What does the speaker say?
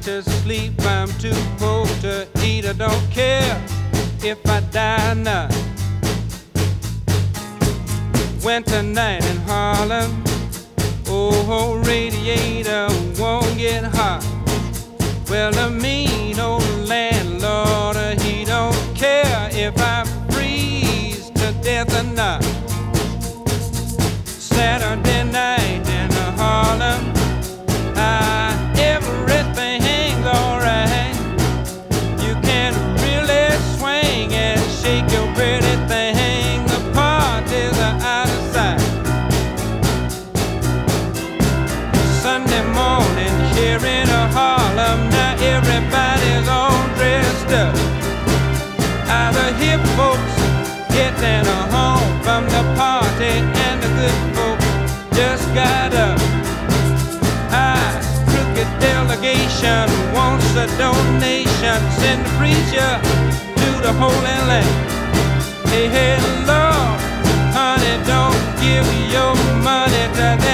to sleep, I'm too poor to eat. I don't care if I die or not. Winter night in Harlem, oh, radiator won't get hot. Well, the mean old landlord, he don't care if I freeze to death or not. Saturday night in Harlem, everything's alright. You can really swing and shake your pretty thing. The parties are out of sight. Sunday morning here in Harlem, now everybody's all dressed up. Either hip folks getting home from the party, and the good folks just got up. Crooked delegation wants a donation. Send the preacher to the Holy Land. Hey, hey, Lord, honey, don't give your money to